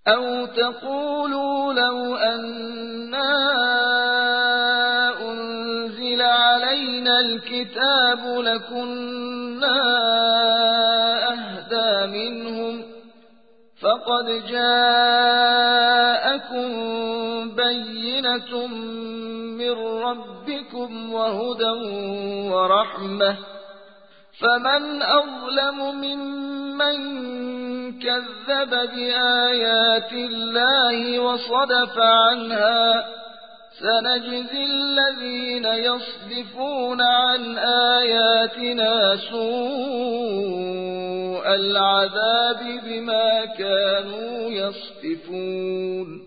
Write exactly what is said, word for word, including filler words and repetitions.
أو تقولوا لو أنا أنزل علينا الكتاب لكنا أهدى منهم فقد جاءكم بينة من ربكم وهدى ورحمة فمن أظلم ممن كذب بآيات الله وصدف عنها سنجزي الذين يصدفون عن آياتنا سوء العذاب بما كانوا يصدفون